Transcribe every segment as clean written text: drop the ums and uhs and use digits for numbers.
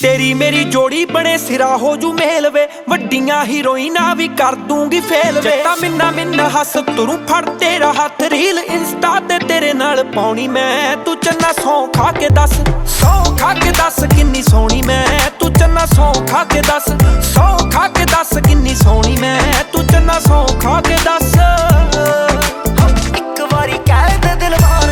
तेरी मेरी जोड़ी बने सिरा हो जू मेल वे, वड्डियां हीरोइना भी कर दूंगी फेल वे। जट्टा मिन्ना मिन्ना हस तुरू फड़ तेरा हाथ रील इंस्टा ते तेरे नाल पाउणी मैं। तू चन्ना सौ खा के दस, सौ खा के दस किन्नी सोहनी मैं। तू चन्ना सौ खा के दस, सौ खा के दस किन्नी सोहनी मैं। तू चन्ना सौ खा के दस। एक बारी कह दे दिल मार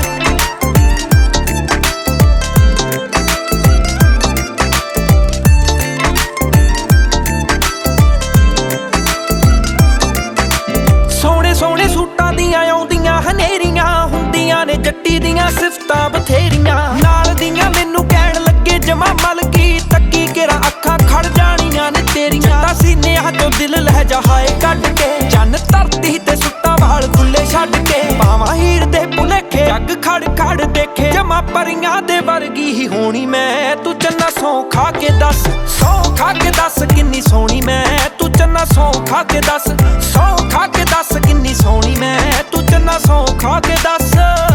सोहणे सूटां दियां आउंदियां हनेरियां हुंदियां ने जट्टी दियां सिफतां बथेरियां। नाल दियां मैनू कहण लगे जमा मलकी तक्की केरा अखां खड़ जाणियां ने तेरियां। जट्टा सीनिया चों दिल लहजा हाए कढ के, चन्न धरती ते सुट्टा वाल खुले छड्ड के। पावां हीर दे भुलेखे जग खड़ खड़ देखे, जमा परियां दे वर्गी ही होनी मैं। तू चन्ना सौ खा के दस, सौ खा के दस किन्नी सोहनी मैं। तू चन्ना सौ खा के दस, सौ खा के दस किन्नी सोहनी मैं। तू चन्ना सौ खा के दस।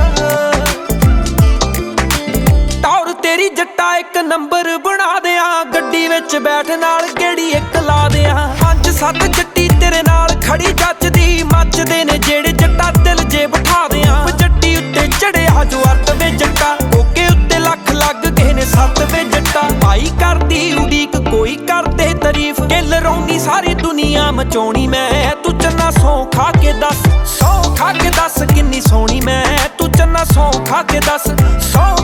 टौर तेरी जट्टा एक नंबर बना दियां, गड्डी विच बैठ नाल गेड़ी एक ला दियां। 5-7 जट्टी तेरे नाल खड़ी जचदी, मचदे ने जेड़े जट्टा दिल जे बिठा दियां। जट्टी उत्ते चढ़िया जो अर्थ वे जट्टा, ओके उत्ते लख लग गए ने 7 वे जट्टा। भाई करदी उड़ीक कोई करदे तारीफ, किल रौनी सारी दुनिया मचाउणी मैं। तू चन्ना सौ खा के दस, सौ खा के दस किन्नी सोहनी मैं। तू चन्ना सौ खा के दस, सौ